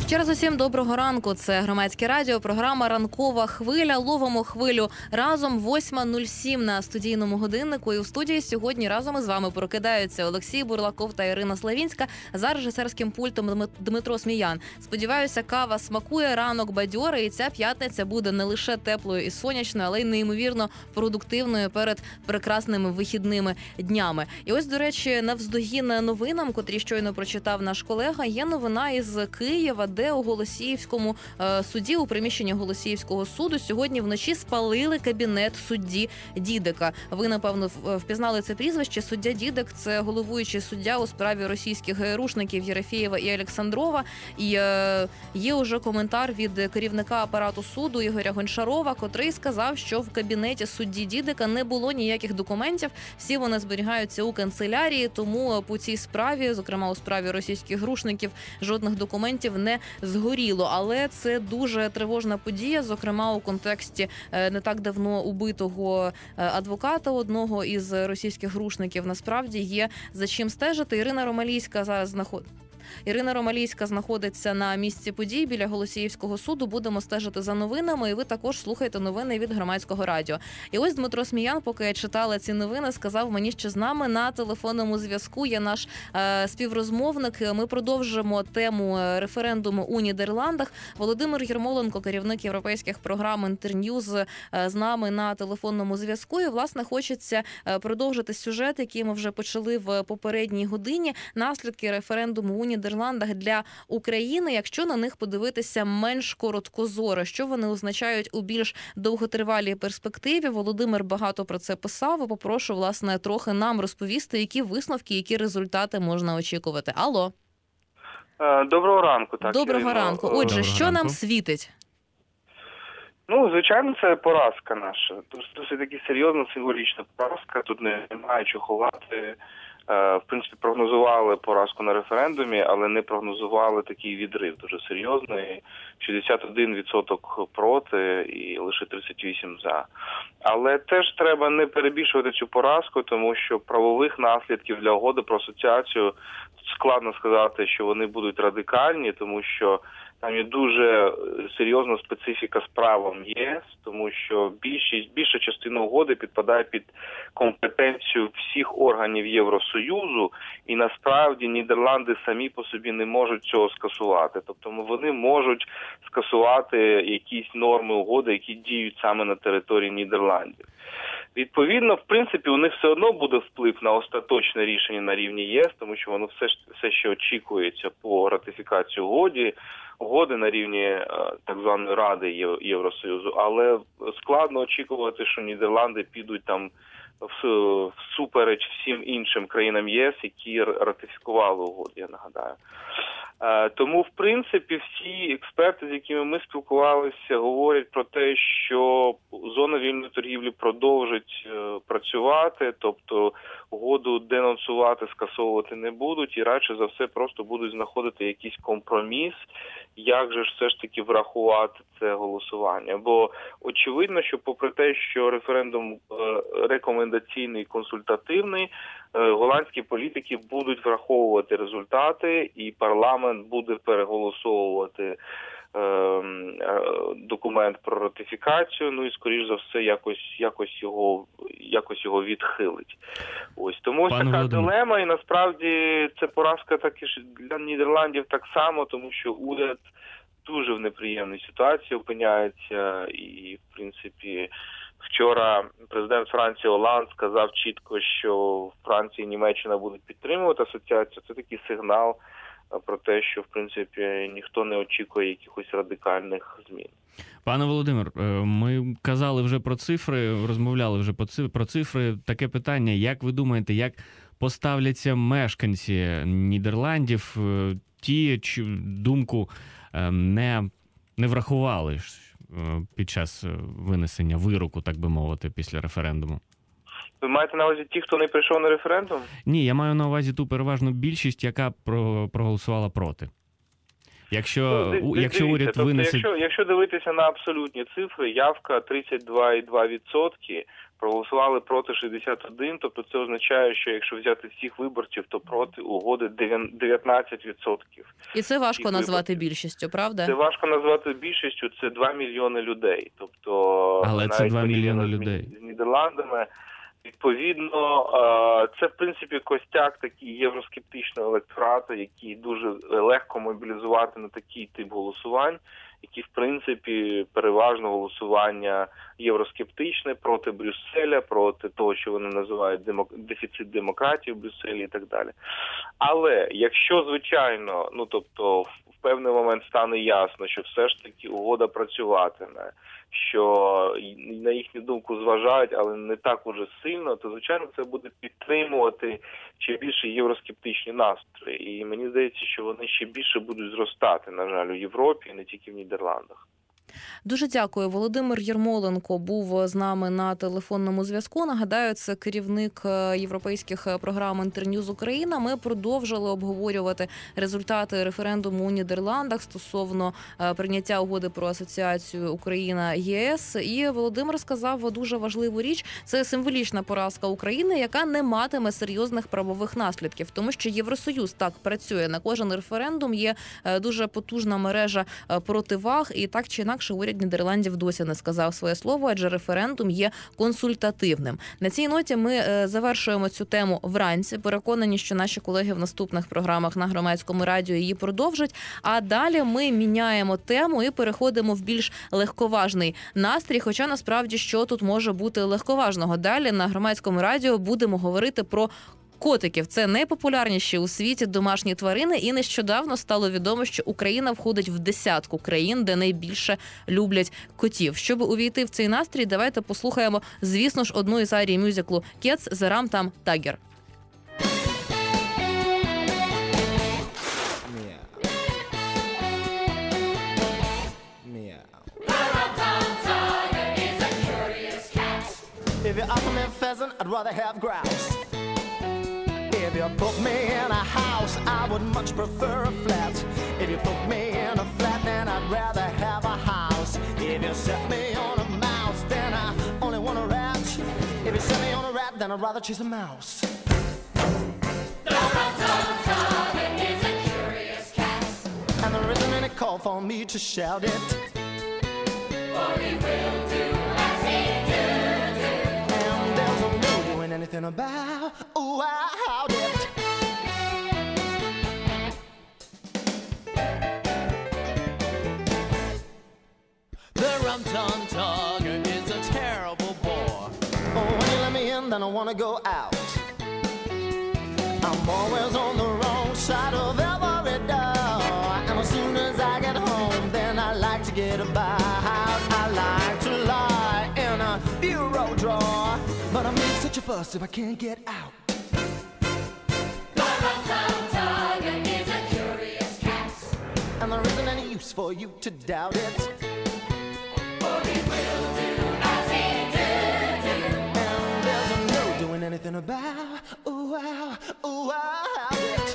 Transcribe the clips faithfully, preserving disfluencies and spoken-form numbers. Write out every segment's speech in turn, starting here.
Ще раз усім доброго ранку. Це Громадське радіо, програма «Ранкова хвиля». Ловимо хвилю разом. Восьма нуль сім на студійному годиннику. І у студії сьогодні разом із вами прокидаються Олексій Бурлаков та Ірина Славінська. За режисерським пультом Дмитро Сміян. Сподіваюся, кава смакує, ранок бадьорий. І ця п'ятниця буде не лише теплою і сонячною, але й неймовірно продуктивною перед прекрасними вихідними днями. І ось, до речі, навздогін новинам, котрі щойно прочитав наш колега, є новина із Києва, де у Голосіївському е, суді, у приміщенні Голосіївського суду сьогодні вночі спалили кабінет судді Дідика. Ви, напевно, впізнали це прізвище. Суддя Дідик – це головуючий суддя у справі російських ГРУшників Єрофєєва і Олександрова. І е, є уже коментар від керівника апарату суду Ігоря Гончарова, котрий сказав, що в кабінеті судді Дідика не було ніяких документів. Всі вони зберігаються у канцелярії, тому по цій справі, зокрема у справі російських ГРУшників, жодних документів не згоріло. Але це дуже тривожна подія, зокрема у контексті не так давно убитого адвоката одного із російських ГРУшників. Насправді є за чим стежити. Ірина Ромалійська зараз знаходиться. Ірина Ромалійська знаходиться на місці подій біля Голосіївського суду. Будемо стежити за новинами, і ви також слухайте новини від Громадського радіо. І ось Дмитро Сміян, поки я читала ці новини, сказав мені, що з нами на телефонному зв'язку є наш е, співрозмовник. Ми продовжимо тему референдуму у Нідерландах. Володимир Єрмоленко, керівник європейських програм «Інтерньюз», е, з нами на телефонному зв'язку. І, власне, хочеться продовжити сюжет, який ми вже почали в попередній годині. Наслідки референдуму у Нідерландах для України, якщо на них подивитися менш короткозоро, що вони означають у більш довготривалій перспективі. Володимир багато про це писав, і попрошу, власне, трохи нам розповісти, які висновки, які результати можна очікувати. Алло. Доброго ранку. Так, Доброго Ірина. ранку. Отже, Доброго що ранку. нам світить? Ну, звичайно, це поразка наша. Досить таки серйозна, символічна поразка. Тут немає чого ховати. В принципі, прогнозували поразку на референдумі, але не прогнозували такий відрив дуже серйозний. шістдесят один відсоток проти і лише тридцять вісім відсотків за. Але теж треба не перебільшувати цю поразку, тому що правових наслідків для угоди про асоціацію складно сказати, що вони будуть радикальні, тому що там є дуже серйозна специфіка з правом ЄС, тому що більшість, більша частина угоди підпадає під компетенцію всіх органів Євросоюзу, і насправді Нідерланди самі по собі не можуть цього скасувати. Тобто вони можуть скасувати якісь норми угоди, які діють саме на території Нідерландів. Відповідно, в принципі, у них все одно буде вплив на остаточне рішення на рівні ЄС, тому що воно все, все ще очікується по ратифікації угоди, угоди на рівні так званої Ради Євросоюзу, але складно очікувати, що Нідерланди підуть там всупереч всім іншим країнам ЄС, які ратифікували угоду, я нагадаю. Тому, в принципі, всі експерти, з якими ми спілкувалися, говорять про те, що зона вільної торгівлі продовжить працювати, тобто угоду денонсувати, скасовувати не будуть і радше за все просто будуть знаходити якийсь компроміс, як же ж все ж таки врахувати це голосування. Бо очевидно, що попри те, що референдум рекомендаційний, консультативний, голландські політики будуть враховувати результати і парламент буде переголосовувати документ про ратифікацію, ну і скоріш за все якось якось його якось його відхилить. Ось тому ось така дилема, і насправді це поразка так і для Нідерландів так само, тому що уряд дуже в неприємній ситуації опиняється, і в принципі вчора президент Франції Оланд сказав чітко, що Франція і Німеччина будуть підтримувати асоціацію. Це такий сигнал про те, що, в принципі, ніхто не очікує якихось радикальних змін. Пане Володимир, ми казали вже про цифри, розмовляли вже про цифри. Таке питання, як ви думаєте, як поставляться мешканці Нідерландів, ті, чию думку не, не врахували під час винесення вироку, так би мовити, після референдуму? Ви маєте на увазі ті, хто не прийшов на референдум? Ні, я маю на увазі ту переважну більшість, яка про, проголосувала проти. Якщо, ну, якщо уряд тобто, винесе... Якщо, якщо дивитися на абсолютні цифри, явка тридцять два цілих два відсотки, проголосували проти шістдесят один, тобто це означає, що якщо взяти всіх виборців, то проти угоди дев'ятнадцять відсотків. І це важко назвати виборців. більшістю, правда? Це важко назвати більшістю, це два мільйони людей. Тобто, Але це два мільйони людей. З Нідерландами. Відповідно, це, в принципі, костяк такий євроскептичного електорату, який дуже легко мобілізувати на такий тип голосувань, які, в принципі, переважно голосування євроскептичне проти Брюсселя, проти того, що вони називають демок... дефіцит демократії в Брюсселі і так далі. Але якщо, звичайно, ну, тобто, в певний момент стане ясно, що все ж таки угода працюватиме, що на їхню думку зважають, але не так уже сильно, то, звичайно, це буде підтримувати ще більше євроскептичні настрої. І мені здається, що вони ще більше будуть зростати, на жаль, у Європі, і не тільки в Нідерландах. Дуже дякую. Володимир Єрмоленко був з нами на телефонному зв'язку. Нагадаю, це керівник європейських програм «Інтерньюз Україна». Ми продовжили обговорювати результати референдуму у Нідерландах стосовно прийняття угоди про асоціацію Україна-ЄС. І Володимир сказав дуже важливу річ. Це символічна поразка України, яка не матиме серйозних правових наслідків. Тому що Євросоюз так працює. На кожен референдум є дуже потужна мережа противаг. І так чи інакше уряд Нідерландів досі не сказав своє слово, адже референдум є консультативним. На цій ноті ми завершуємо цю тему вранці. Переконані, що наші колеги в наступних програмах на Громадському радіо її продовжать. А далі ми міняємо тему і переходимо в більш легковажний настрій. Хоча насправді, що тут може бути легковажного? Далі на Громадському радіо будемо говорити про котиків. Це найпопулярніші у світі домашні тварини, і нещодавно стало відомо, що Україна входить в десятку країн, де найбільше люблять котів. Щоб увійти в цей настрій, давайте послухаємо, звісно ж, одну із арій мюзиклу «Кетс» «Зарам там Тагер». If you offer me a pheasant, I'd rather have grouse. If you put me in a house, I would much prefer a flat. If you put me in a flat, then I'd rather have a house. If you set me on a mouse, then I only want a rat. If you set me on a rat, then I'd rather chase a mouse. The rum-tum-tum is a curious cat, and there isn't any call for me to shout it, for he will do as he do, do. And there's no doing anything about, ooh, I howd it. The rum-tum-tugger is a terrible bore. Oh, when you let me in, then I want to go out. I'm always on the wrong side of every door. And as soon as I get home, then I like to get about. I like to lie in a bureau drawer, but I make such a fuss if I can't get out. The rum-tum-tugger is a curious cat, and there isn't any use for you to doubt it. For he will do as he do, do. And there's no doing anything about, ooh, wow, ooh, wow, it.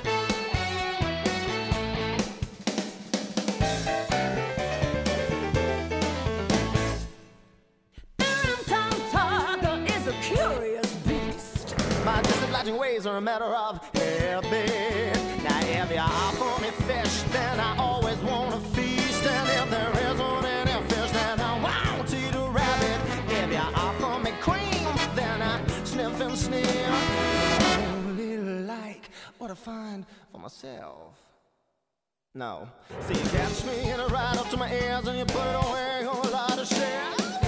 My disobliging ways are a matter of habit. Now if you offer me fish, then I always want to feast. And if there isn't any fish, then I won't eat a rabbit. If you offer me cream, then I sniff and sniff. I only like what I find for myself. No. See, you catch me in it right up to my ears, and you put it away on a lot of shit.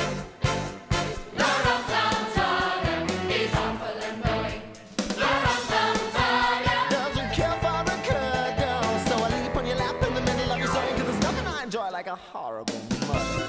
Like a horrible mother.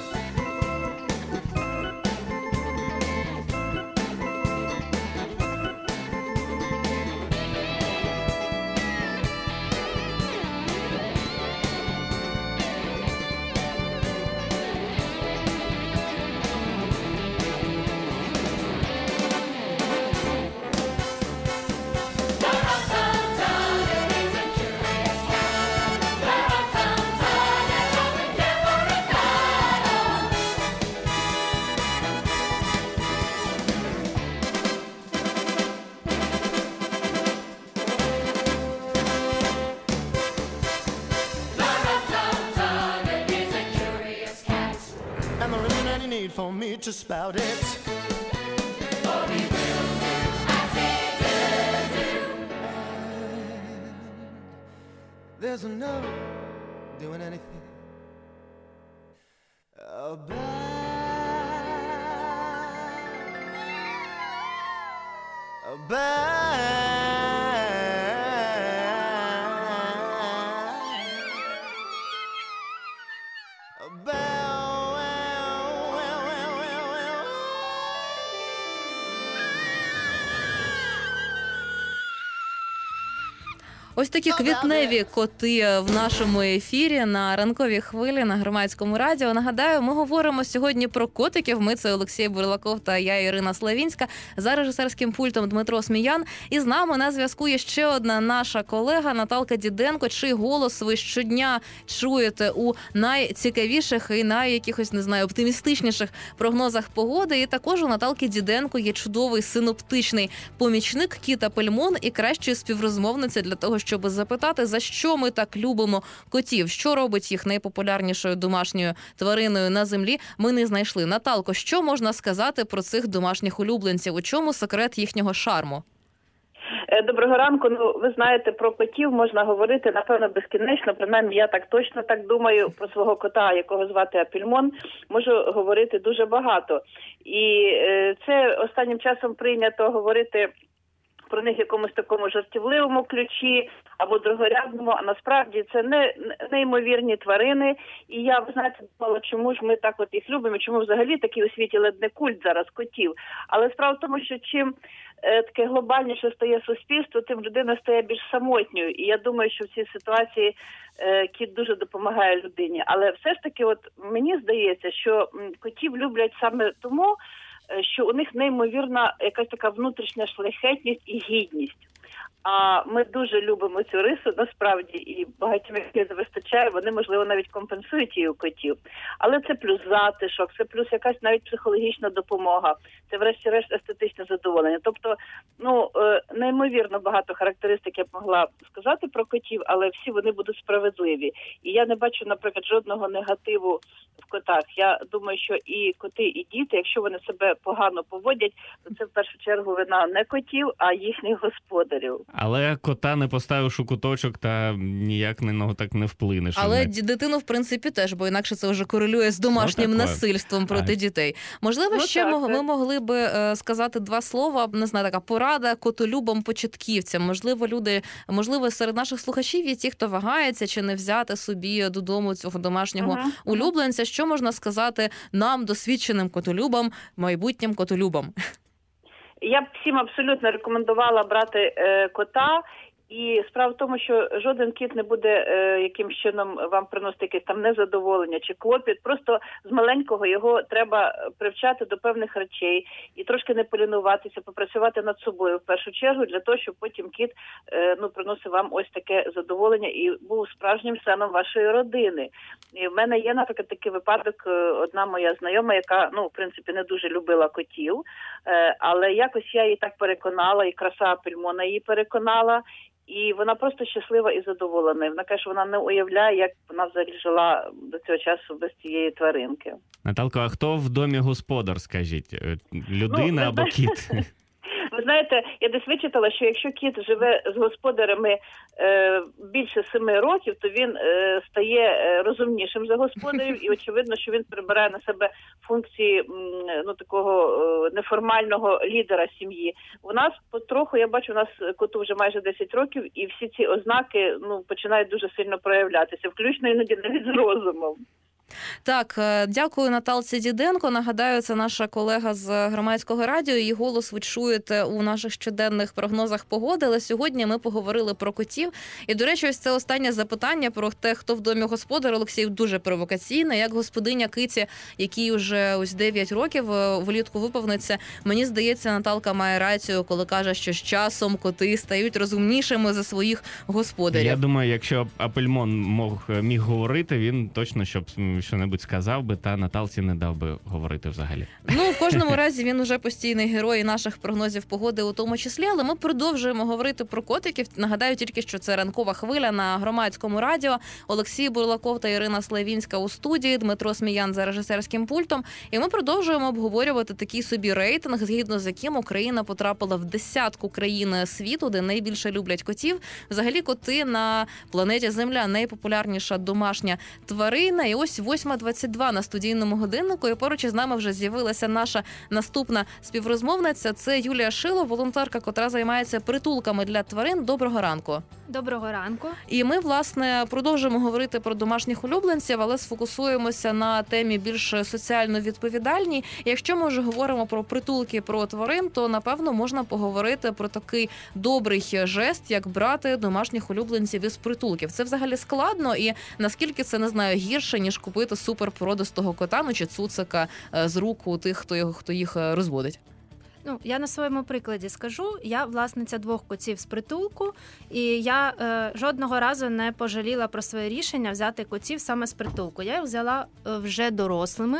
for me to spout it. There's no doing anything about, about, about, well, well, well, well, well. Ось такі квітневі коти в нашому ефірі на ранковій хвилі на Громадському радіо. Нагадаю, ми говоримо сьогодні про котиків. Ми – це Олексій Бурлаков та я, Ірина Славінська. За режисерським пультом Дмитро Сміян. І з нами на зв'язку є ще одна наша колега Наталка Діденко, чий голос ви щодня чуєте у найцікавіших і най якихось, не знаю, оптимістичніших прогнозах погоди. І також у Наталки Діденко є чудовий синоптичний помічник Кіта Пельмон і кращою співрозмовниця для того, щоб запитати, за що ми так любимо котів, що робить їх найпопулярнішою домашньою твариною на землі, ми не знайшли. Наталко, що можна сказати про цих домашніх улюбленців? У чому секрет їхнього шарму? Доброго ранку. Ну, ви знаєте, про котів можна говорити, напевно, безкінечно. Принаймні, я так точно так думаю про свого кота, якого звати Апельмон, можу говорити дуже багато. І е, це останнім часом прийнято говорити про них в якомусь такому жартівливому ключі або другорядному, а насправді це не неймовірні тварини. І я, ви знаєте, думала, чому ж ми так от їх любимо, чому взагалі такий у світі ледь не культ зараз котів. Але справа в тому, що чим е, таке глобальніше стає суспільство, тим людина стає більш самотньою. І я думаю, що в цій ситуації е, кіт дуже допомагає людині. Але все ж таки, от мені здається, що м, котів люблять саме тому, що у них неймовірна якась така внутрішня шляхетність і гідність. А ми дуже любимо цю рису, насправді, і багатьом їх не вистачає, вони, можливо, навіть компенсують її у котів. Але це плюс затишок, це плюс якась навіть психологічна допомога, це врешті-решт естетичне задоволення. Тобто, ну, неймовірно багато характеристик я б могла сказати про котів, але всі вони будуть справедливі. І я не бачу, наприклад, жодного негативу в котах. Я думаю, що і коти, і діти, якщо вони себе погано поводять, то це в першу чергу вина не котів, а їхніх господарів. Але кота не поставиш у куточок та ніяк на нього так не вплинеш. Але не... дитину, в принципі, теж, бо інакше це вже корелює з домашнім ну, насильством проти а... дітей. Можливо, ну, ще так, ми так. могли би е, сказати два слова, не знаю, така порада котолюбам-початківцям. Можливо, люди, можливо, серед наших слухачів є ті, хто вагається, чи не взяти собі додому цього домашнього uh-huh. улюбленця. Що можна сказати нам, досвідченим котолюбам, майбутнім котолюбам? Я б всім абсолютно рекомендувала брати е, кота. І справа в тому, що жоден кіт не буде е, якимсь чином вам приносити якесь там незадоволення чи клопіт. Просто з маленького його треба привчати до певних речей і трошки не полінуватися, попрацювати над собою в першу чергу, для того, щоб потім кіт е, ну, приносив вам ось таке задоволення і був справжнім членом вашої родини. І в мене є, наприклад, такий випадок, одна моя знайома, яка, ну, в принципі, не дуже любила котів, е, але якось я її так переконала, і краса Апельмона її переконала, і вона просто щаслива і задоволена. Вона каже, що вона не уявляє, як вона взагалі жила до цього часу без цієї тваринки. Наталко, а хто в домі господар, скажіть? Людина ну, або кіт? Ви знаєте, я десь вичитала, що якщо кіт живе з господарями е, більше семи років, то він е, стає розумнішим за господарів, і очевидно, що він прибирає на себе функції м, ну, такого е, неформального лідера сім'ї. У нас потроху, я бачу, у нас коту вже майже десять років, і всі ці ознаки ну, починають дуже сильно проявлятися, включно іноді навіть з розумом. Так, дякую Наталці Діденко. Нагадаю, це наша колега з Громадського радіо. Її голос ви чуєте у наших щоденних прогнозах погоди. Але сьогодні ми поговорили про котів. І, до речі, ось це останнє запитання про те, хто в домі господар. Олексій, дуже провокаційне. Як господиня Киті, якій вже ось дев'ять років влітку виповниться, мені здається, Наталка має рацію, коли каже, що з часом коти стають розумнішими за своїх господарів. Я думаю, якщо Апельмон мог, міг говорити, він точно, щоб що-небудь сказав би, та Наталці не дав би говорити взагалі. Ну, в кожному разі він уже постійний герой наших прогнозів погоди у тому числі, але ми продовжуємо говорити про котиків. Нагадаю тільки, що це ранкова хвиля на Громадському радіо. Олексій Бурлаков та Ірина Славінська у студії, Дмитро Сміян за режисерським пультом. І ми продовжуємо обговорювати такий собі рейтинг, згідно з яким Україна потрапила в десятку країн світу, де найбільше люблять котів. Взагалі коти на планеті Земля найпопулярніша домашня тварина. І ось восьма двадцять два на студійному годиннику. І поруч із нами вже з'явилася наша наступна співрозмовниця. Це Юлія Шило, волонтерка, котра займається притулками для тварин. Доброго ранку. Доброго ранку. І ми, власне, продовжимо говорити про домашніх улюбленців, але сфокусуємося на темі більш соціально відповідальній. Якщо ми вже говоримо про притулки, про тварин, то, напевно, можна поговорити про такий добрий жест, як брати домашніх улюбленців із притулків. Це взагалі складно, і наскільки це, не знаю, гірше, ніж купити суперпородистого кота, ну чи цуцика з рук у тих, хто, хто їх розводить? Ну, я на своєму прикладі скажу, я власниця двох котів з притулку, і я е, жодного разу не пожаліла про своє рішення взяти котів саме з притулку. Я їх взяла е, вже дорослими,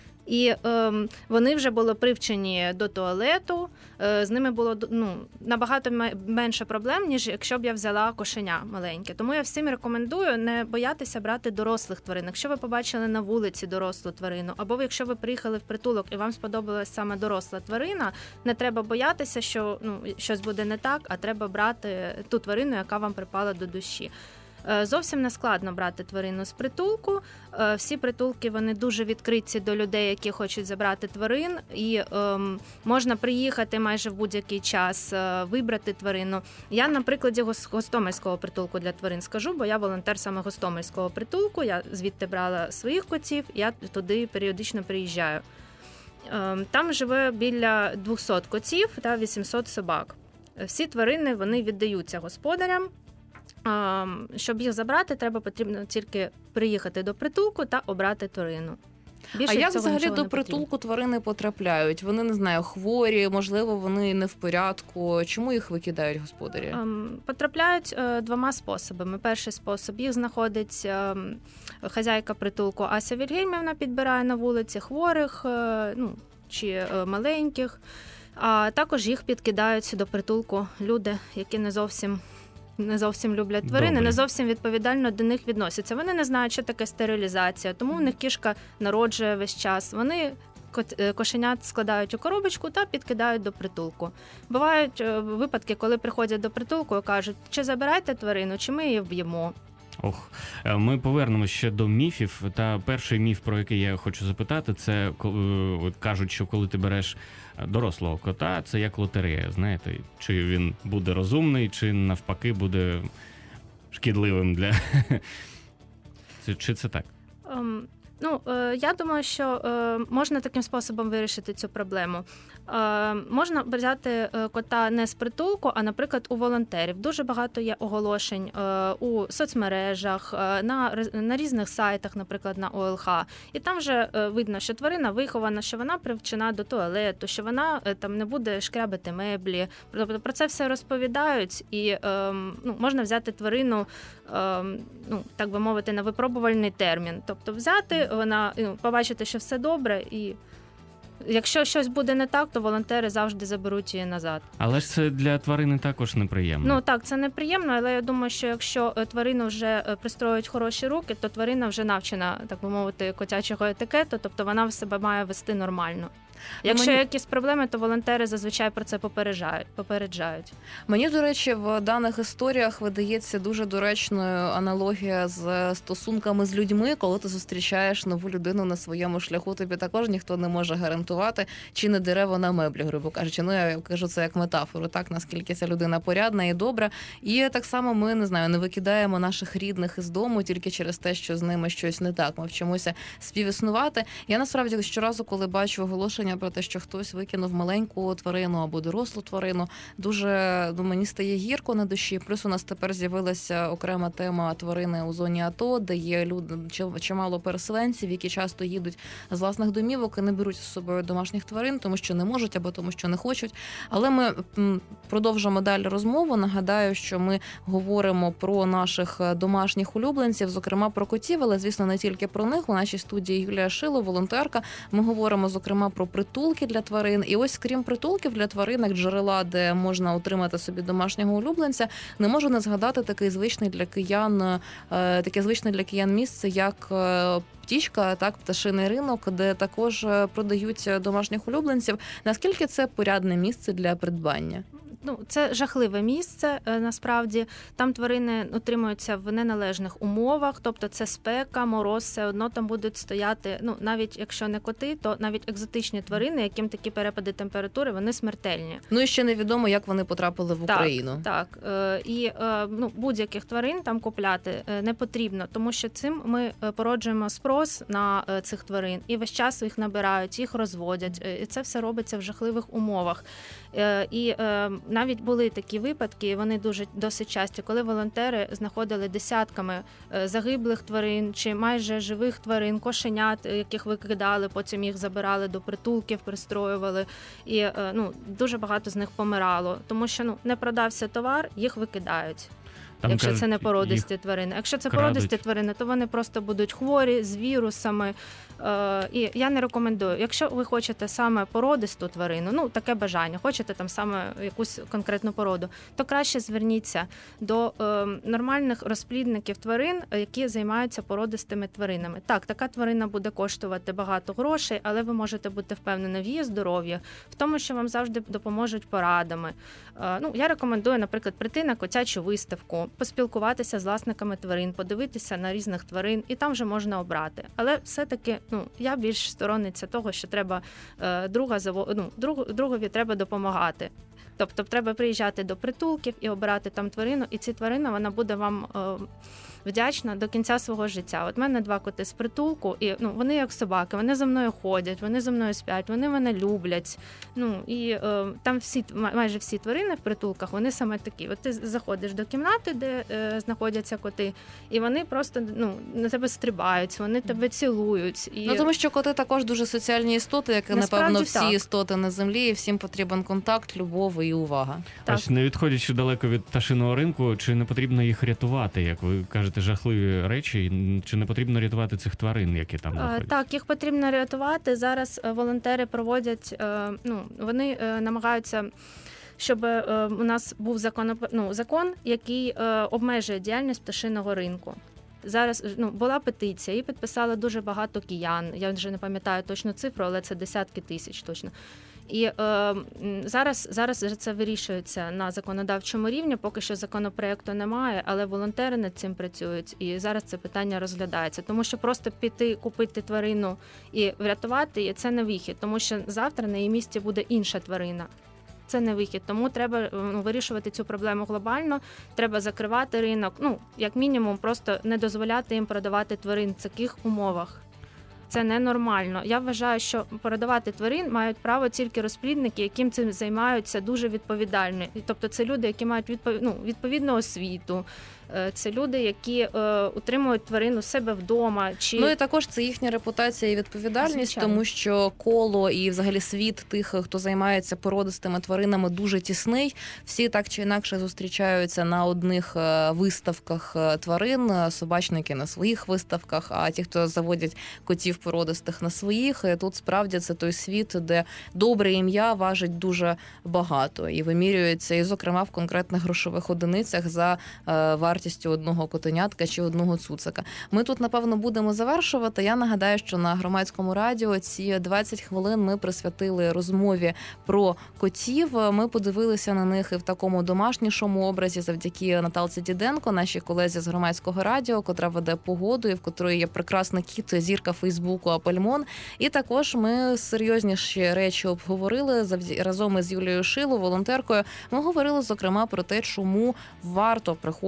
і е, вони вже були привчені до туалету, е, з ними було ну, набагато менше проблем, ніж якщо б я взяла кошеня маленьке. Тому я всім рекомендую не боятися брати дорослих тварин. Якщо ви побачили на вулиці дорослу тварину, або якщо ви приїхали в притулок і вам сподобалась саме доросла тварина, не треба боятися, що ну, щось буде не так, а треба брати ту тварину, яка вам припала до душі. Зовсім не складно брати тварину з притулку. Всі притулки, вони дуже відкриті до людей, які хочуть забрати тварин. І ем, можна приїхати майже в будь-який час, е, вибрати тварину. Я на прикладі Гостомельського притулку для тварин скажу, бо я волонтер саме Гостомельського притулку. Я звідти брала своїх котів, я туди періодично приїжджаю. Ем, там живе біля двісті котів та вісімсот собак. Всі тварини, вони віддаються господарям. Щоб їх забрати, треба потрібно тільки приїхати до притулку та обрати тварину. Більше а як цього взагалі до не притулку тварини потрапляють? Вони, не знаю, хворі, можливо, вони не в порядку. Чому їх викидають господарі? Потрапляють двома способами. Перший спосіб – їх знаходить хазяйка притулку Ася Вільгельмівна, підбирає на вулиці хворих, ну, чи маленьких. А також їх підкидають до притулку люди, які не зовсім не зовсім люблять тварини, Добре. не зовсім відповідально до них відносяться. Вони не знають, що таке стерилізація, тому в них кішка народжує весь час. Вони кошенят складають у коробочку та підкидають до притулку. Бувають випадки, коли приходять до притулку і кажуть, чи забирайте тварину, чи ми її вб'ємо. Ох, ми повернемося ще до міфів. Та перший міф, про який я хочу запитати, це от кажуть, що коли ти береш дорослого кота, це як лотерея, знаєте, чи він буде розумний, чи навпаки буде шкідливим для... Чи це так? Um... Ну, я думаю, що можна таким способом вирішити цю проблему. Можна взяти кота не з притулку, а, наприклад, у волонтерів. Дуже багато є оголошень у соцмережах, на, на різних сайтах, наприклад, на О Л Х. І там вже видно, що тварина вихована, що вона привчена до туалету, що вона там не буде шкрябати меблі. Про це все розповідають, і ну, можна взяти тварину, ну, так би мовити, на випробувальний термін. Тобто взяти, вона, ну, побачити, що все добре, і якщо щось буде не так, то волонтери завжди заберуть її назад. Але ж це для тварини також неприємно. Ну так, це неприємно, але я думаю, що якщо тварину вже пристроюють хороші руки, то тварина вже навчена, так би мовити, котячого етикету, тобто вона в себе має вести нормально. Якщо мені... якісь проблеми, то волонтери зазвичай про це попереджають. попереджають. Мені, до речі, в даних історіях видається дуже доречною аналогія з стосунками з людьми. Коли ти зустрічаєш нову людину на своєму шляху, тобі також ніхто не може гарантувати, чи не дере вона меблі, грубо кажучи. Ну, я кажу це як метафору, так, наскільки ця людина порядна і добра. І так само ми, не знаю, не викидаємо наших рідних із дому тільки через те, що з ними щось не так. Ми вчимося співіснувати. Я, насправді, щоразу, коли бачу оголошення сповіщення про те, що хтось викинув маленьку тварину або дорослу тварину. Дуже, ну, мені стає гірко на душі. Плюс у нас тепер з'явилася окрема тема тварини у зоні АТО, де є люди, чимало переселенців, які часто їдуть з власних домівок і не беруть з собою домашніх тварин, тому що не можуть або тому, що не хочуть. Але ми продовжимо далі розмову. Нагадаю, що ми говоримо про наших домашніх улюбленців, зокрема про котів, але, звісно, не тільки про них. У нашій студії Юлія Шило, волонтерка. Ми говоримо, зокрема, про притулки для тварин. І ось, крім притулків для тварин, як джерела, де можна отримати собі домашнього улюбленця, не можу не згадати такий звичний для киян, таке звичне для киян місце, як Птічка, так, пташиний ринок, де також продають домашніх улюбленців. Наскільки це порядне місце для придбання? Ну, це жахливе місце, насправді. Там тварини утримуються в неналежних умовах, тобто це спека, мороз, все одно там будуть стояти, ну, навіть якщо не коти, то навіть екзотичні тварини, яким такі перепади температури, вони смертельні. Ну і ще невідомо, як вони потрапили в Україну. Так, так. І ну, будь-яких тварин там купляти не потрібно, тому що цим ми породжуємо спрос на цих тварин, і весь час їх набирають, їх розводять, і це все робиться в жахливих умовах. І навіть були такі випадки, вони дуже досить часті, коли волонтери знаходили десятками загиблих тварин чи майже живих тварин, кошенят, яких викидали, потім їх забирали до притулків, пристроювали. І ну, дуже багато з них помирало, тому що ну, не продався товар, їх викидають. Там, якщо кажуть, це не породисті тварини. Якщо це крадуть. породисті тварини, то вони просто будуть хворі, з вірусами. Е, і я не рекомендую. Якщо ви хочете саме породисту тварину, ну, таке бажання, хочете там саме якусь конкретну породу, то краще зверніться до е, нормальних розплідників тварин, які займаються породистими тваринами. Так, така тварина буде коштувати багато грошей, але ви можете бути впевнені в її здоров'ї, в тому, що вам завжди допоможуть порадами. Е, ну, я рекомендую, наприклад, прийти на котячу виставку, поспілкуватися з власниками тварин, подивитися на різних тварин, і там вже можна обрати. Але все-таки, ну, я більш сторонниця того, що треба е, друга ну, друг, другові треба допомагати. Тобто треба приїжджати до притулків і обирати там тварину, і ці тварина, вона буде вам е, вдячна до кінця свого життя. От в мене два коти з притулку, і ну, вони як собаки, вони за мною ходять, вони за мною сплять, вони мене люблять. Ну, і е, там всі, майже всі тварини в притулках, вони саме такі. От ти заходиш до кімнати, де е, знаходяться коти, і вони просто ну, на тебе стрибають, вони тебе цілують. І... Ну, тому що коти також дуже соціальні істоти, як, Насправді, напевно, всі так. істоти на землі, і всім потрібен контакт, любов і увага. Так. Ось, не відходячи далеко від пташиного ринку, чи не потрібно їх рятувати, як ви кажете, жахливі речі, чи не потрібно рятувати цих тварин, які там знаходяться? Так, їх потрібно рятувати. Зараз волонтери проводять, ну, вони намагаються, щоб у нас був закон, ну, закон, який обмежує діяльність пташиного ринку. Зараз ну, була петиція, її підписало дуже багато киян. Я вже не пам'ятаю точну цифру, але це десятки тисяч точно. І е, зараз, зараз це вирішується на законодавчому рівні, поки що законопроекту немає, але волонтери над цим працюють, і зараз це питання розглядається. Тому що просто піти, купити тварину і врятувати її – це не вихід, тому що завтра на її місці буде інша тварина. Це не вихід, тому треба ну, вирішувати цю проблему глобально, треба закривати ринок, ну, як мінімум, просто не дозволяти їм продавати тварин в таких умовах. Це ненормально. Я вважаю, що передавати тварин мають право тільки розплідники, яким цим займаються дуже відповідально. Тобто це люди, які мають відпов... ну, відповідну освіту, це люди, які е, утримують тварин у себе вдома. Чи... Ну і також це їхня репутація і відповідальність, Звичайно. Тому що коло і взагалі світ тих, хто займається породистими тваринами, дуже тісний. Всі так чи інакше зустрічаються на одних виставках тварин, собачники на своїх виставках, а ті, хто заводять котів породистих на своїх. І тут справді це той світ, де добре ім'я важить дуже багато і вимірюється, і зокрема в конкретних грошових одиницях за вартість одного котенятка чи одного цуцика. Ми тут, напевно, будемо завершувати. Я нагадаю, що на Громадському радіо ці двадцять хвилин ми присвятили розмові про котів. Ми подивилися на них і в такому домашнішому образі завдяки Наталці Діденко, нашій колезі з Громадського радіо, котра веде погоду і в котрої є прекрасний кіт, зірка Фейсбуку Апельмон. І також ми серйозніші речі обговорили разом із Юлією Шило, волонтеркою. Ми говорили, зокрема, про те, чому варто приходити у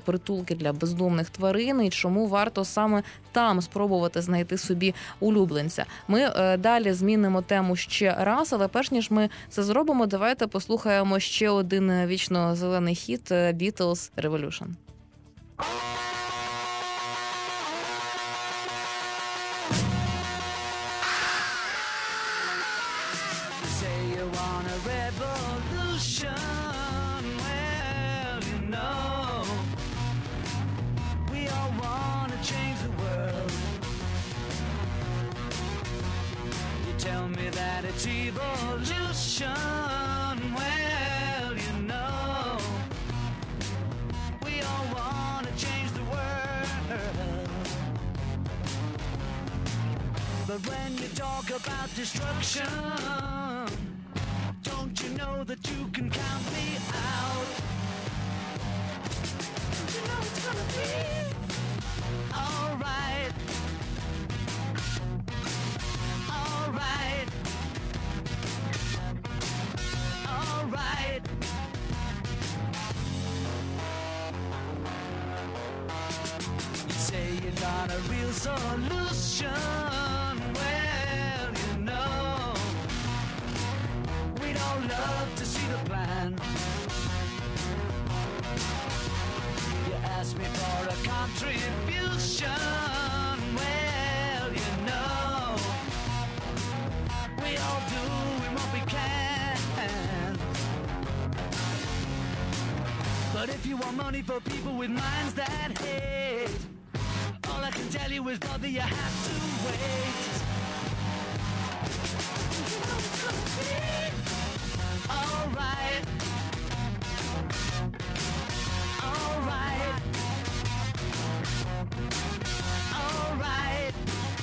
притулки для бездомних тварин і чому варто саме там спробувати знайти собі улюбленця. Ми е, далі змінимо тему ще раз, але перш ніж ми це зробимо, давайте послухаємо ще один вічно зелений хіт Beatles Revolution. Tell me that it's evolution. Well, you know, we all want to change the world. But when you talk about destruction, don't you know that you can count me out? You know it's gonna be alright. Alright, alright. You say you got a real solution. Well, you know, we'd all love to see the plan. You asked me for a contribution. Well, you know, we all doing what we can. But if you want money for people with minds that hate, all I can tell you is, brother, you have to wait. You know it's gonna be alright. Alright. Alright.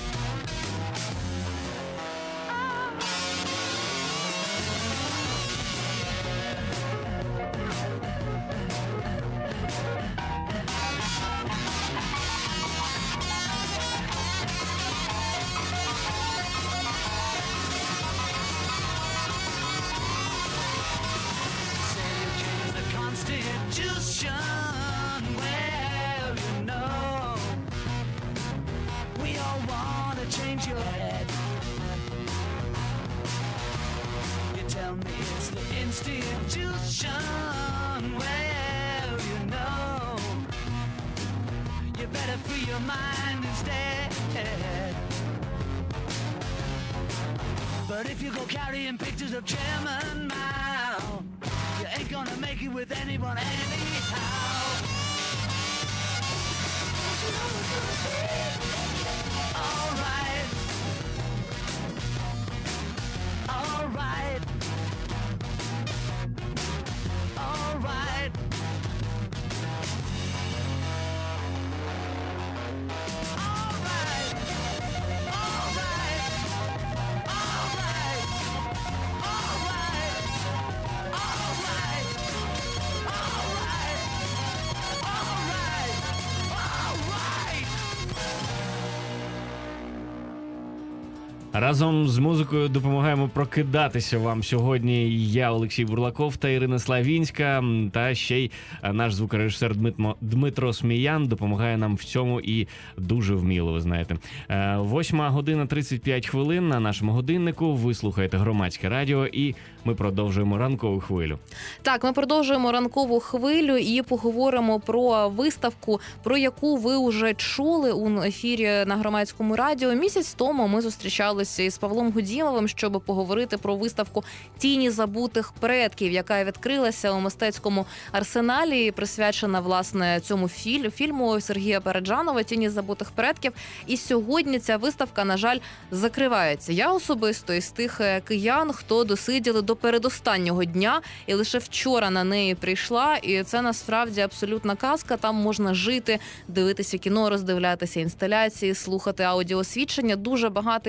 Constitution, well, you know, we all want to change your head. You tell me it's the institution, well, you know, you better free your mind instead. But if you go carrying pictures of Chairman Mao, you ain't gonna make it with anyone anyhow. Alright. Alright. Alright. Разом з музикою допомагаємо прокидатися вам сьогодні. Я, Олексій Бурлаков та Ірина Славінська, та ще й наш звукорежисер Дмитро, Дмитро Сміян допомагає нам в цьому і дуже вміло, ви знаєте. Восьма година тридцять п'ять хвилин на нашому годиннику. Ви слухаєте Громадське радіо і ми продовжуємо ранкову хвилю. Так, ми продовжуємо ранкову хвилю і поговоримо про виставку, про яку ви вже чули у ефірі на Громадському радіо. Місяць тому ми зустрічалися із Павлом Гудімовим, щоб поговорити про виставку «Тіні забутих предків», яка відкрилася у мистецькому арсеналі і присвячена, власне, цьому філь, фільму Сергія Параджанова «Тіні забутих предків». І сьогодні ця виставка, на жаль, закривається. Я особисто із тих киян, хто досиділи до передостаннього дня, і лише вчора на неї прийшла, і це насправді абсолютна казка. Там можна жити, дивитися кіно, роздивлятися інсталяції, слухати аудіосвідчення. Дуже багатий матеріал.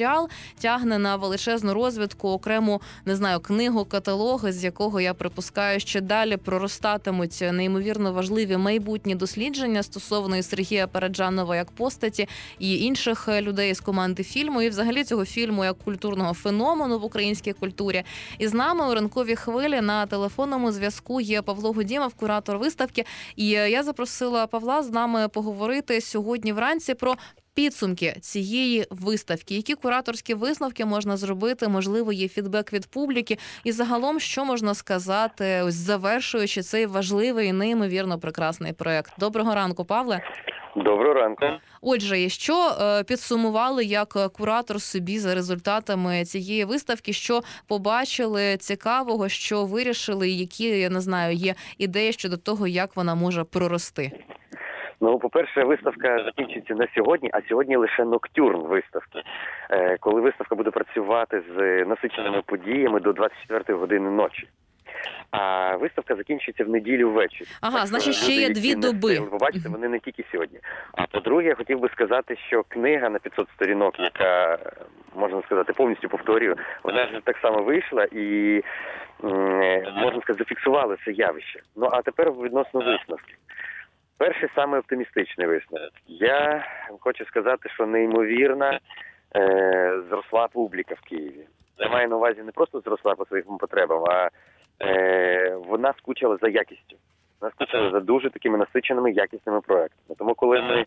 матеріал тягне на величезну розвідку, окрему, не знаю, книгу, каталог, з якого, я припускаю, ще далі проростатимуть неймовірно важливі майбутні дослідження стосовно і Сергія Параджанова як постаті, і інших людей з команди фільму, і взагалі цього фільму як культурного феномену в українській культурі. І з нами у ранковій хвилі на телефонному зв'язку є Павло Гудімов, куратор виставки. І я запросила Павла з нами поговорити сьогодні вранці про підсумки цієї виставки. Які кураторські висновки можна зробити, можливо, є фідбек від публіки, і загалом, що можна сказати, ось завершуючи цей важливий і неймовірно прекрасний проект. Доброго ранку, Павле. Доброго ранку. Отже, і що е, підсумували як куратор собі за результатами цієї виставки, що побачили цікавого, що вирішили, які, я не знаю, є ідеї щодо того, як вона може прорости? Ну, по-перше, виставка закінчиться не сьогодні, а сьогодні лише ноктюрн виставки. Е, коли виставка буде працювати з насиченими подіями до двадцять четвертої години ночі. А виставка закінчиться в неділю ввечері. Ага, так, значить, ще люди, є дві доби. Побачите, вони не тільки сьогодні. А по-друге, я хотів би сказати, що книга на п'ятсот сторінок, яка, можна сказати, повністю повторюю, вона ж так само вийшла і, можна сказати, зафіксували це явище. Ну, а тепер відносно висновків. Перший саме оптимістичний висновок. Я хочу сказати, що неймовірна е, зросла публіка в Києві. Я маю на увазі не просто зросла по своїм потребам, а е, вона скучила за якістю. Вона скучила за дуже такими насиченими, якісними проектами. Тому коли ми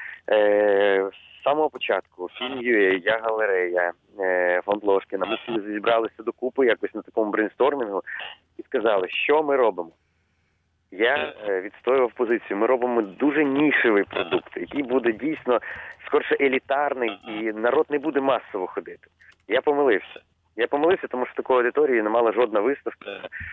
е, з самого початку фільм ю ей, я галерея, е, фонд Ложкіна, ми всі зібралися докупи якось на такому брейнстормінгу і сказали, що ми робимо. Я е, відстоював позицію. Ми робимо дуже нішевий продукт, який буде дійсно скорше елітарний, і народ не буде масово ходити. Я помилився. Я помилився, тому що такої аудиторії не мала жодна виставка,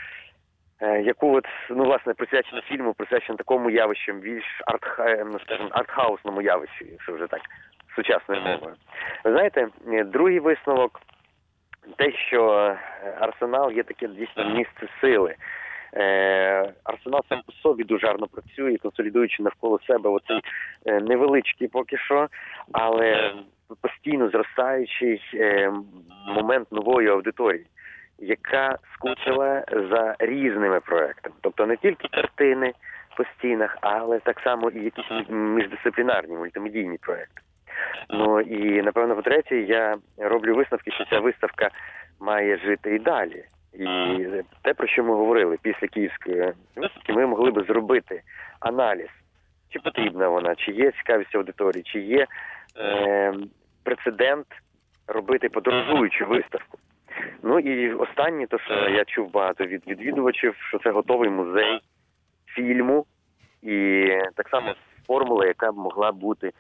е, яку от, ну, власне, присвячена фільму, присвячена такому явищу, більш артха, ну, скажімо, артхаусному явищу, якщо вже так, сучасною мовою. Ви знаєте, другий висновок, те, що Арсенал є таке дійсно місце сили. Е, Арсенал сам по собі дуже гарно працює, консолідуючи навколо себе оцей е, невеличкий поки що, але постійно зростаючий е, момент нової аудиторії, яка скучила за різними проектами. Тобто не тільки картини по стінах, але так само і якісь міждисциплінарні, мультимедійні проекти. Ну і, напевно, по-третє, я роблю висновки, що ця виставка має жити і далі. І те, про що ми говорили після Київської виставки, ми могли би зробити аналіз, чи потрібна вона, чи є цікавість аудиторії, чи є е, прецедент робити подорожуючу виставку. Ну і останнє, то що я чув багато від відвідувачів, що це готовий музей фільму, і так само формула, яка б могла бути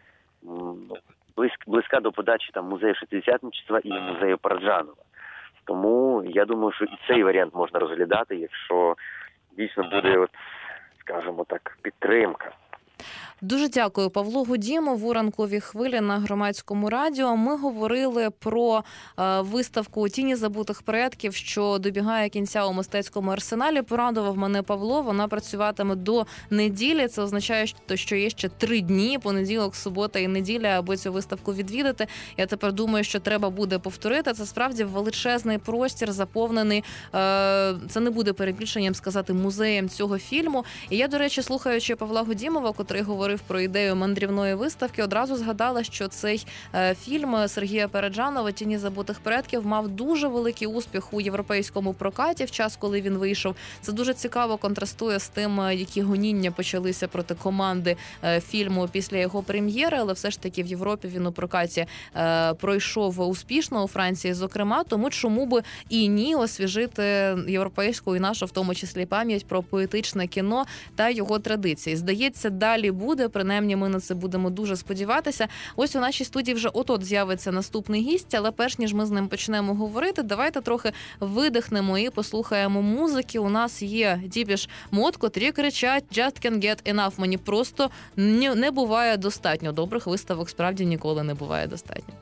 близька до подачі там музею шестидесятничества і музею Параджанова. Тому я думаю, що і цей варіант можна розглядати, якщо дійсно буде, от, скажімо так, підтримка. Дуже дякую Павлу Гудімову у ранковій хвилі на Громадському радіо. Ми говорили про е, виставку «Тіні забутих предків», що добігає кінця у мистецькому арсеналі. Порадував мене Павло, вона працюватиме до неділі. Це означає, що є ще три дні, понеділок, субота і неділя, аби цю виставку відвідати. Я тепер думаю, що треба буде повторити. Це справді величезний простір, заповнений, е, це не буде перебільшенням сказати, музеєм цього фільму. І я, до речі, слухаючи Павла Гудімова, котрий говорив про ідею мандрівної виставки, одразу згадала, що цей е, фільм Сергія Параджанова «Тіні забутих предків» мав дуже великий успіх у європейському прокаті в час, коли він вийшов. Це дуже цікаво контрастує з тим, які гоніння почалися проти команди е, фільму після його прем'єри, але все ж таки в Європі він у прокаті е, пройшов успішно, у Франції зокрема, тому чому би і ні освіжити європейську і нашу, в тому числі, пам'ять про поетичне кіно та його традиції. Здається, далі буде, принаймні ми на це будемо дуже сподіватися. Ось у нашій студії вже от-от з'явиться наступний гість, але перш ніж ми з ним почнемо говорити, давайте трохи видихнемо і послухаємо музики. У нас є Depeche Mode, котрі кричать «Just can't get enough». Мені просто не буває достатньо. Добрих виставок справді ніколи не буває достатньо.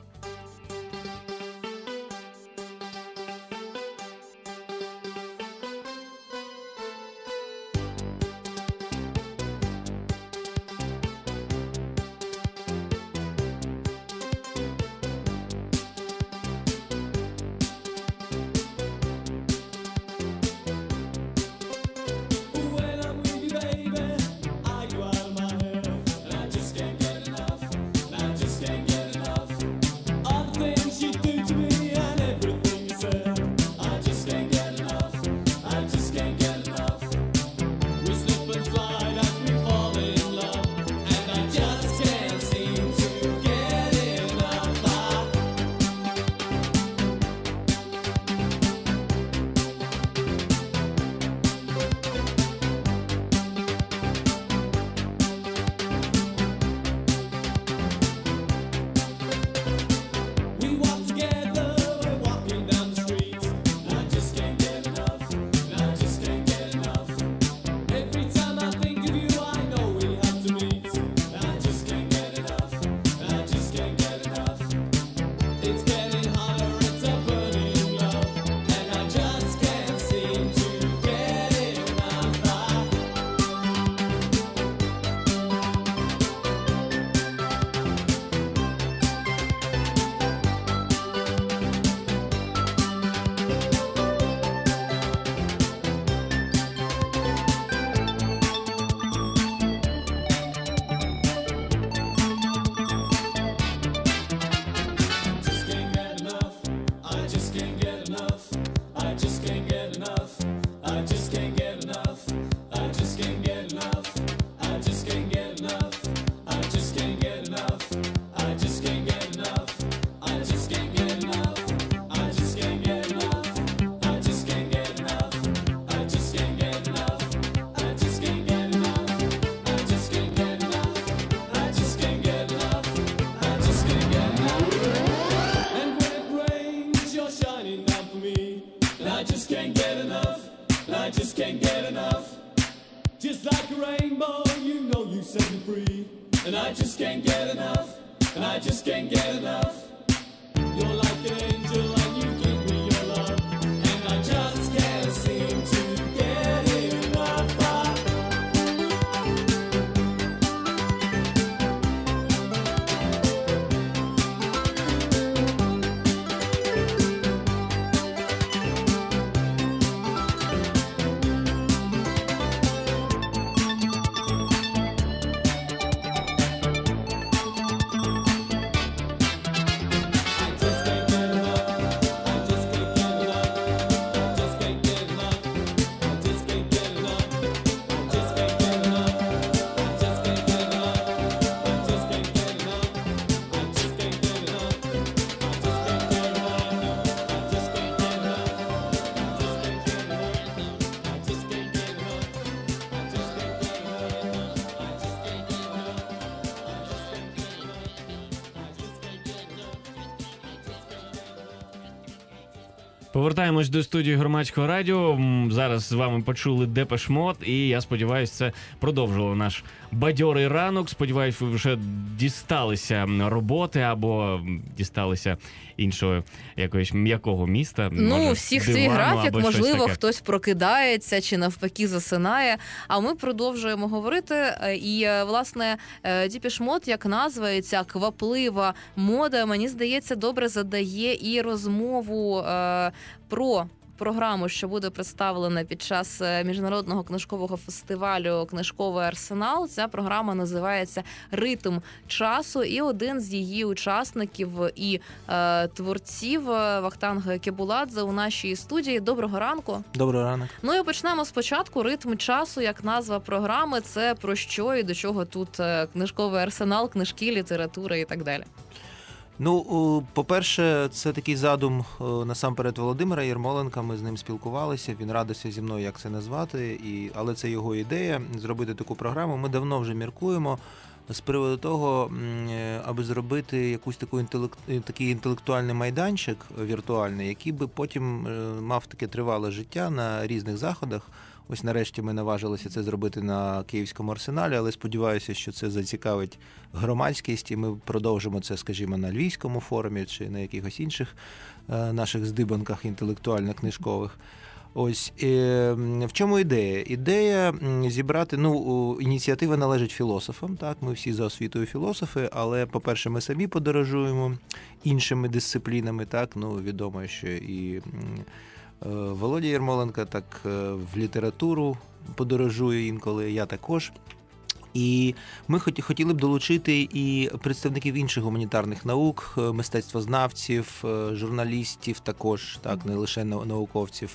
like a rainbow, you know you set me free. And I just can't get enough, and I just can't get enough. You're like an angel and you give me your love, and I just can't seem to get enough. Повертаємось до студії Громадського радіо. М, Зараз з вами почули Депеш Мод, і я сподіваюся, це продовжило наш бадьорий ранок. Сподіваюсь, ви вже дісталися роботи або дісталися іншого якогось м'якого міста. Ну, може, всіх свій дивану графік, або щось можливо, таке. хтось прокидається чи навпаки засинає. А ми продовжуємо говорити. І, власне, Depeche Mode, як назва, і ця кваплива мода, мені здається, добре задає і розмову е, про програму, що буде представлена під час міжнародного книжкового фестивалю «Книжковий арсенал». Ця програма називається «Ритм часу», і один з її учасників і е, творців Вахтанг Кебуладзе у нашій студії. Доброго ранку. Доброго ранку. Ну і почнемо спочатку. «Ритм часу» як назва програми. Це про що і до чого тут книжковий арсенал, книжки, література і так далі? Ну, по-перше, це такий задум насамперед Володимира Єрмоленка. Ми з ним спілкувалися, він радився зі мною, як це назвати, і, але це його ідея – зробити таку програму. Ми давно вже міркуємо з приводу того, аби зробити якусь таку інтелект, такий інтелектуальний майданчик віртуальний, який би потім мав таке тривале життя на різних заходах. Ось нарешті ми наважилися це зробити на Київському арсеналі, але сподіваюся, що це зацікавить громадськість, і ми продовжимо це, скажімо, на Львівському форумі чи на якихось інших наших здибанках інтелектуально-книжкових. Ось е, в чому ідея? Ідея зібрати, ну, ініціатива належить філософам, так, ми всі за освітою філософи, але, по-перше, ми самі подорожуємо іншими дисциплінами, так, ну, відомо, що і Володя Єрмоленко так в літературу подорожує інколи, я також. І ми хотіли б долучити і представників інших гуманітарних наук, мистецтвознавців, журналістів також, так, не лише науковців,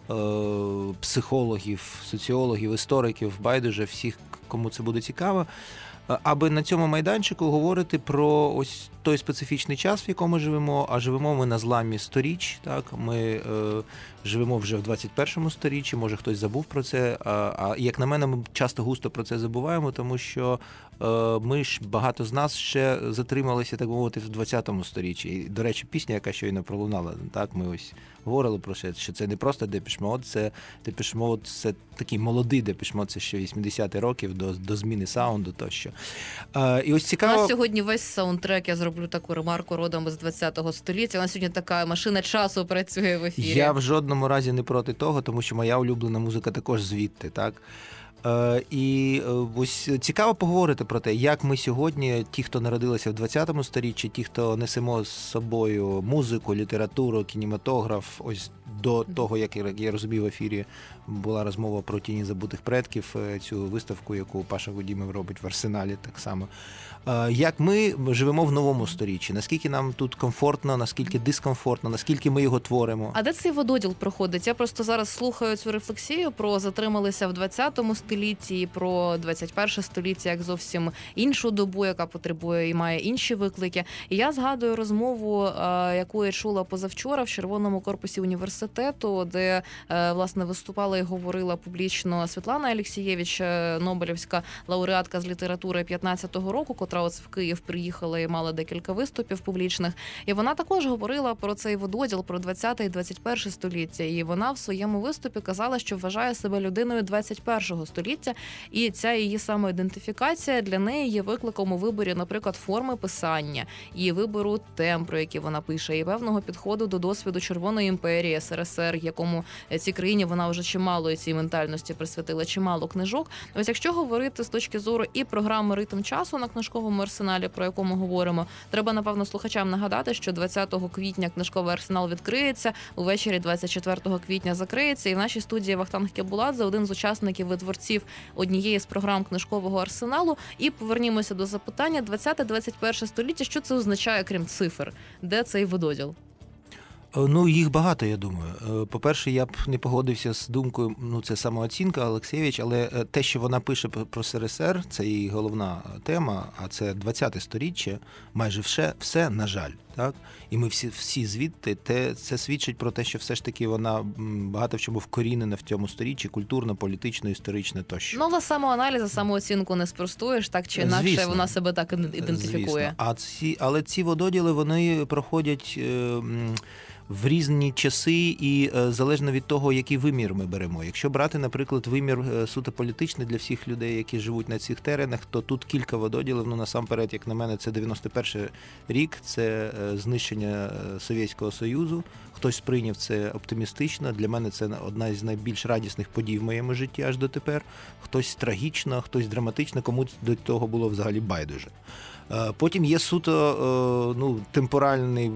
психологів, соціологів, істориків, байдуже всіх, кому це буде цікаво, аби на цьому майданчику говорити про ось той специфічний час, в якому живемо, а живемо ми на зламі сторіч, так, ми е, живемо вже в двадцять першому сторіччі, може хтось забув про це, а, а як на мене, ми часто густо про це забуваємо, тому що е, ми ж, багато з нас ще затрималися, так мовити, в двадцятому сторіччі. І, до речі, пісня, яка щойно пролунала, так, ми ось говорили про це, що це не просто Depeche Mode, це Depeche Mode, це такий молодий Depeche Mode, це ще вісімдесятих років, до, до зміни саунду тощо. Е, і ось цікаво... У нас сьогодні весь саундтрек, я зроблю таку ремарку, родом з двадцятого століття. У нас сьогодні така машина часу працює в ефірі. Я в жодному разі не проти того, тому що моя улюблена музика також звідти, так? Е, і ось цікаво поговорити про те, як ми сьогодні, ті, хто народилися в двадцятому сторіччі, ті, хто несемо з собою музику, літературу, кінематограф, ось до того, як я розумів, в ефірі була розмова про «Тіні забутих предків», цю виставку, яку Паша Гудімов робить в Арсеналі так само. Як ми живемо в новому сторіччі, наскільки нам тут комфортно, наскільки дискомфортно, наскільки ми його творимо. А де цей вододіл проходить? Я просто зараз слухаю цю рефлексію про затрималися в двадцятому столітті, і про двадцять перше століття як зовсім іншу добу, яка потребує і має інші виклики. І я згадую розмову, яку я чула позавчора в Червоному корпусі університету, де, власне, виступала і говорила публічно Світлана Алєксєєвич, Нобелівська лауреатка з літератури п'ятнадцятого року, котра ось в Київ приїхала і мала декілька виступів публічних. І вона також говорила про цей вододіл, про двадцяте і двадцять перше століття. І вона в своєму виступі казала, що вважає себе людиною двадцять першого століття. століття. І ця її самоідентифікація для неї є викликом у виборі, наприклад, форми писання, і вибору тем, про які вона пише, і певного підходу до досвіду Червоної імперії, ес ер ес ер, якому цій країні вона вже чимало і цій ментальності присвятила чимало книжок. Ось якщо говорити з точки зору і програми «Ритм часу» на книжковому арсеналі, про яку ми говоримо, треба, напевно, слухачам нагадати, що двадцятого квітня книжковий арсенал відкриється, увечері двадцять четвертого квітня закриється, і в нашій студії Вахтанг Кебуладзе, один з учасників і творців однієї з програм книжкового арсеналу. І повернімося до запитання: двадцяте - двадцять перше століття, що це означає, крім цифр? Де цей вододіл? Ну, їх багато, я думаю. По-перше, я б не погодився з думкою, ну, це самооцінка Олексєвич, але те, що вона пише про ес ер ес ер, це її головна тема, а це двадцяте сторіччя, майже все, все на жаль, так? І ми всі, всі звідти, те, це свідчить про те, що все ж таки вона багато в чому вкорінена в цьому сторіччі, культурно, політично, історично тощо. Ну, але самоаналіз, самооцінку не спростуєш, так чи інакше, звісно, вона себе так ідентифікує. Звісно. А ці, але ці вододіли, вони проходять е, в різні часи і е, залежно від того, який вимір ми беремо. Якщо брати, наприклад, вимір е, суто політичний для всіх людей, які живуть на цих теренах, то тут кілька вододілів. Ну, насамперед, як на мене, це дев'яносто перший рік, це е, знищення Совєтського Союзу. Хтось сприйняв це оптимістично. Для мене це одна із найбільш радісних подій в моєму житті аж дотепер. Хтось трагічно, хтось драматично, комусь до того було взагалі байдуже. Е, потім є суто е, ну, темпоральний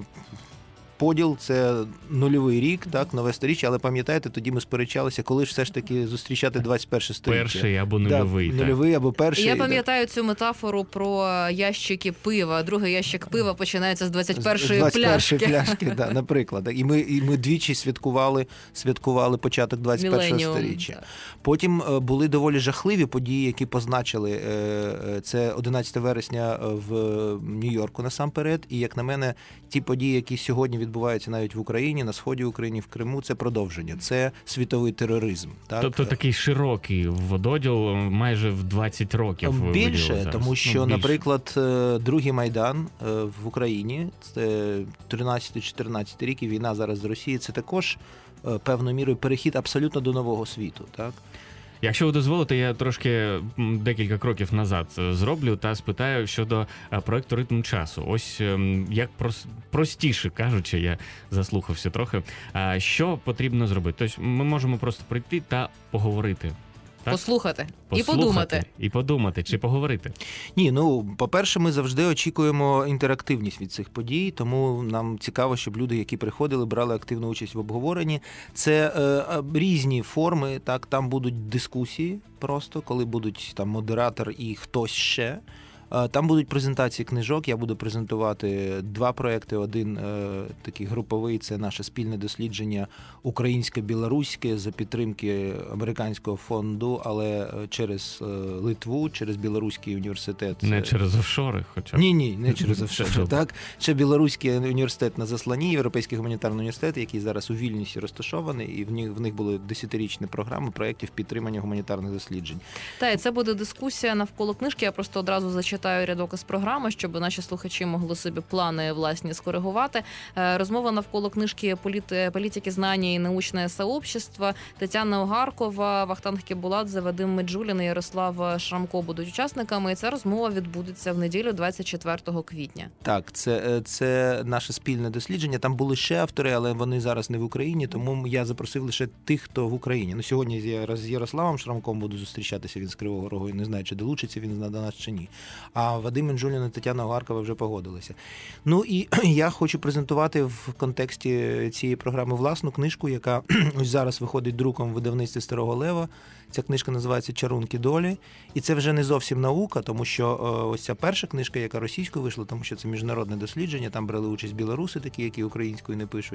поділ, це нульовий рік, так, нове сторіччя, але пам'ятаєте, тоді ми сперечалися, коли ж все ж таки зустрічати двадцять перше сторіччя. Перший або нульовий. Да, так. Нульовий або перший. Я пам'ятаю цю метафору про ящики пива. Другий ящик пива починається з двадцять першої двадцять першої пляшки. пляшки, да, наприклад. І ми, і ми двічі святкували, святкували початок двадцять першого Міленіум, сторіччя. так. Потім е, були доволі жахливі події, які позначили. Е, це одинадцятого вересня в Нью-Йорку насамперед. І, як на мене, ті події, які сьогодні відбуваються навіть в Україні, на сході України, в Криму, це продовження. Це світовий тероризм. Так? Тобто такий широкий вододіл майже в двадцять років. Більше, тому що, ну, більше. наприклад, другий Майдан в Україні, це тринадцятий-чотирнадцятий рік, і війна зараз з Росією, це також певною мірою перехід абсолютно до нового світу. Так? Якщо ви дозволите, я трошки декілька кроків назад зроблю та спитаю щодо проекту «Ритм часу». Ось як простіше кажучи, я заслухався трохи. Що потрібно зробити? Тобто ми можемо просто прийти та поговорити. Так? Послухати. Послухати І подумати. І подумати, чи поговорити. Ні, ну, по-перше, ми завжди очікуємо інтерактивність від цих подій, тому нам цікаво, щоб люди, які приходили, брали активну участь в обговоренні. Це е, різні форми, так, там будуть дискусії просто, коли будуть там модератор і хтось ще. Там будуть презентації книжок, я буду презентувати два проекти. Один е, такий груповий, це наше спільне дослідження українсько-білоруське за підтримки американського фонду, але через е, Литву, через Білоруський університет. Не через офшори хоча б? Ні, ні, не через офшори. Так, ще Білоруський університет на засланні, Європейський гуманітарний університет, який зараз у Вільнюсі розташований, і в них, в них були десятирічні програми проєктів підтримання гуманітарних досліджень. Та, і це буде дискусія навколо книжки. Я просто одразу зачитаю рядок із програми, щоб наші слухачі могли собі плани власні скоригувати. Розмова навколо книжки «Політики знання і научне сообщество». Тетяна Огаркова, Вахтанг Кебуладзе, Вадим Меджулін і Ярослав Шрамко будуть учасниками. І ця розмова відбудеться в неділю двадцять четвертого квітня. Так, це, це наше спільне дослідження. Там були ще автори, але вони зараз не в Україні, тому я запросив лише тих, хто в Україні. Ну, сьогодні я з Ярославом Шрамком буду зустрічатися, він з Кривого Рогу, і не знаю, чи долучиться він до нас чи ні. А Вадим Меджулін і Тетяна Огаркова вже погодилися. Ну і я хочу презентувати в контексті цієї програми власну книжку, яка ось зараз виходить друком в видавництві Старого Лева. Ця книжка називається «Чарунки долі». І це вже не зовсім наука, тому що ось ця перша книжка, яка російською вийшла, тому що це міжнародне дослідження, там брали участь білоруси такі, які українською не пишуть,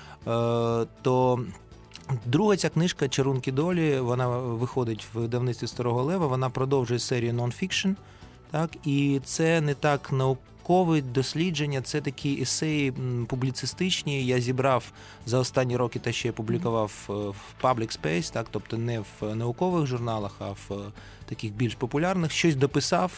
то... Друга ця книжка «Чарунки долі», вона виходить в видавництві Старого Лева, вона продовжує серію нон-фікшн. Так, і це не так наукове дослідження, це такі есеї публіцистичні. Я зібрав за останні роки те, що я публікував в Public Space, так, тобто не в наукових журналах, а в таких більш популярних. Щось дописав,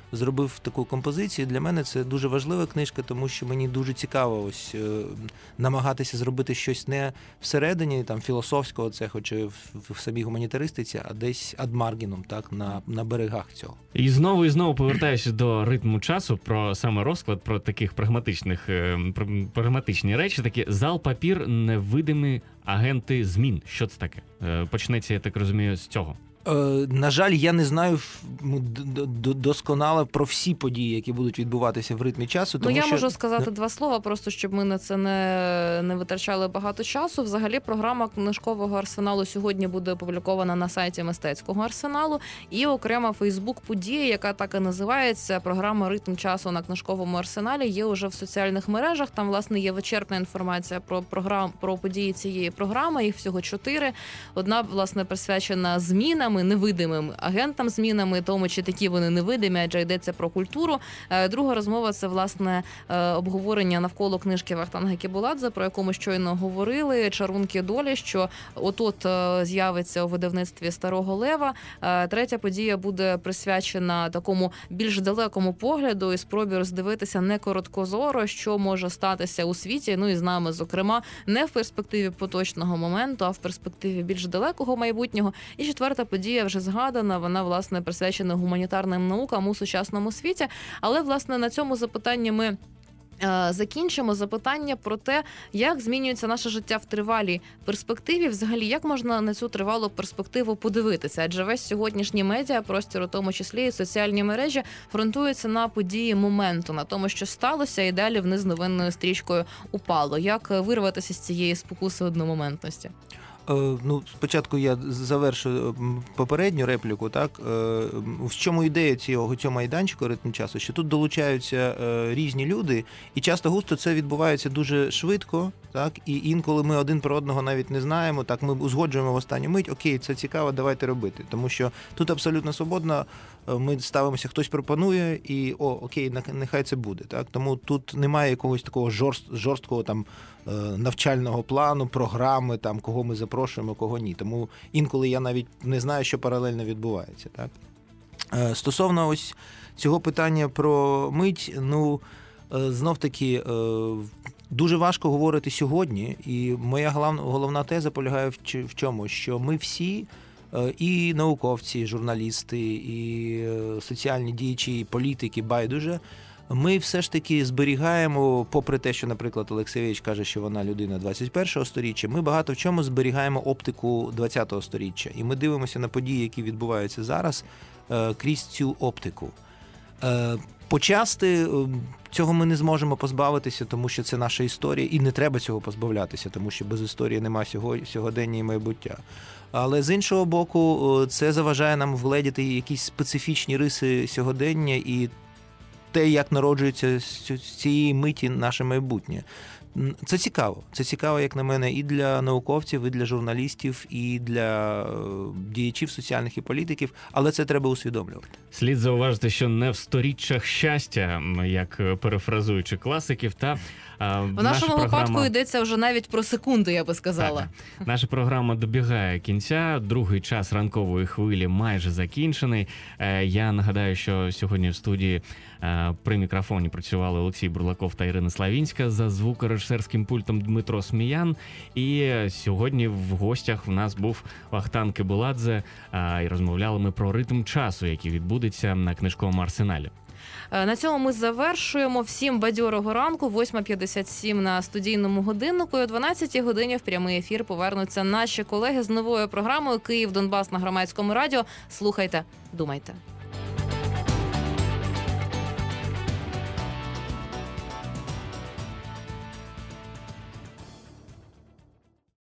зробив таку композицію. Для мене це дуже важлива книжка, тому що мені дуже цікаво ось е, намагатися зробити щось не всередині там філософського цеху чи в, в самій гуманітаристиці, а десь ад маргіном, так, на, на берегах цього. І знову і знову повертаюся до ритму часу, про саме розклад, про таких прагматичних, е, про прагматичні речі, такі зал, папір, невидимі агенти змін. Що це таке? Е, Почнеться, я так розумію, з цього. Е, на жаль, я не знаю ф- м, д- д- досконало про всі події, які будуть відбуватися в ритмі часу. Ну, Тому я що... можу сказати два слова, просто щоб ми на це не, не витрачали багато часу. Взагалі, програма книжкового арсеналу сьогодні буде опублікована на сайті мистецького арсеналу, і окрема Фейсбук-подія, яка так і називається, програма «Ритм часу» на книжковому арсеналі, є уже в соціальних мережах. Там, власне, є вичерпна інформація про програм, про події цієї програми. Їх всього чотири. Одна, власне, присвячена змінам, невидимим агентам змінами, тому чи такі вони невидимі, адже йдеться про культуру. Друга розмова – це, власне, обговорення навколо книжки Вахтанга Кібуладзе, про яку ми щойно говорили, «Чарунки долі», що от-от з'явиться у видавництві Старого Лева. Третя подія буде присвячена такому більш далекому погляду і спробі роздивитися не короткозоро, що може статися у світі, ну і з нами, зокрема, не в перспективі поточного моменту, а в перспективі більш далекого майбутнього. І четверта подія вже згадана, вона, власне, присвячена гуманітарним наукам у сучасному світі. Але, власне, на цьому запитанні ми закінчимо. Запитання про те, як змінюється наше життя в тривалій перспективі. Взагалі, як можна на цю тривалу перспективу подивитися? Адже весь сьогоднішній медіапростір, у тому числі і соціальні мережі, ґрунтуються на події моменту, на тому, що сталося, і далі вниз новинною стрічкою упало. Як вирватися з цієї спокуси одномоментності? Ну, спочатку я завершу попередню репліку, так? В чому ідея цього, цього майданчику «Ритм часу? Що тут долучаються різні люди, і часто-густо це відбувається дуже швидко, так? І інколи ми один про одного навіть не знаємо, так? Ми узгоджуємо в останню мить, окей, це цікаво, давайте робити. Тому що тут абсолютно свободно, ми ставимося, хтось пропонує, і о, окей, нехай це буде, так? Тому тут немає якогось такого жорст, жорсткого там навчального плану, програми, там, кого ми запрошуємо, кого ні. Тому інколи я навіть не знаю, що паралельно відбувається. Так? Стосовно ось цього питання про мить, ну, знов-таки, дуже важко говорити сьогодні, і моя головна теза полягає в чому? Що ми всі, і науковці, і журналісти, і соціальні діячі, і політики, байдуже, ми все ж таки зберігаємо, попри те, що, наприклад, Олексійович каже, що вона людина двадцять першого сторіччя, ми багато в чому зберігаємо оптику двадцятого сторіччя. І ми дивимося на події, які відбуваються зараз, крізь цю оптику. Почасти цього ми не зможемо позбавитися, тому що це наша історія, і не треба цього позбавлятися, тому що без історії нема сьогодення і майбуття. Але з іншого боку, це заважає нам вгледіти якісь специфічні риси сьогодення і те, як народжується з цієї миті наше майбутнє. Це цікаво. Це цікаво, як на мене, і для науковців, і для журналістів, і для діячів соціальних і політиків, але це треба усвідомлювати. Слід зауважити, що не в сторіччях щастя, як перефразуючи класиків, та в нашому програма... випадку йдеться вже навіть про секунди, я би сказала. Так. Наша програма добігає кінця, другий час ранкової хвилі майже закінчений. Я нагадаю, що сьогодні в студії при мікрофоні працювали Олексій Бурлаков та Ірина Славінська, за звукорежисерським пультом Дмитро Сміян. І сьогодні в гостях в нас був Вахтанг Кібуладзе, і розмовляли ми про ритм часу, який відбудеться на книжковому арсеналі. На цьому ми завершуємо. Всім бадьорого ранку, восьма п'ятдесят сім на студійному годиннику. І о дванадцятій годині в прямий ефір повернуться наші колеги з новою програмою «Київ-Донбас» на Громадському радіо. Слухайте, думайте.